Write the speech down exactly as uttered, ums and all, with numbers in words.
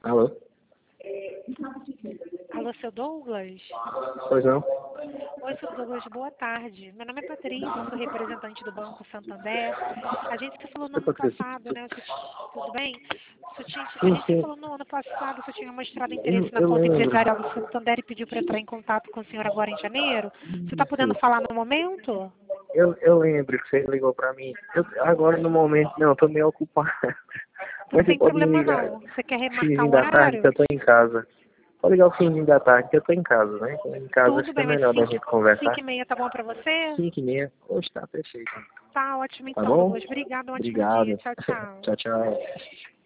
Alô? Alô, seu Douglas? Pois não? Oi, seu Douglas, boa tarde. Meu nome é Patrícia, sou representante do Banco Santander. A gente se falou no Oi, ano Patrícia. passado, né? Você- Tudo bem? Você tinha- A Sim, gente se sim. falou no ano passado, você tinha mostrado interesse Eu, na eu conta lembro. empresarial do Santander e pediu para entrar em contato com o senhor agora em janeiro. Você está podendo Isso. falar no momento? Eu, eu lembro que você ligou pra mim. Eu, agora, no momento, não, eu tô meio ocupado. Não Mas você tem pode me problema ligar não. Você quer remarcar finzinho um da tarde que horário? eu tô em casa. Pode ligar o finzinho da tarde que eu tô em casa, né? Em casa Tudo acho que é bem, mas melhor da cinco, gente cinco conversar. e meia tá bom para você? Cinco e meia. Hoje tá perfeito. Tá ótimo Tá então, bom? Douglas. Obrigada, um ótimo dia. Obrigado. Tchau, tchau. Tchau, tchau.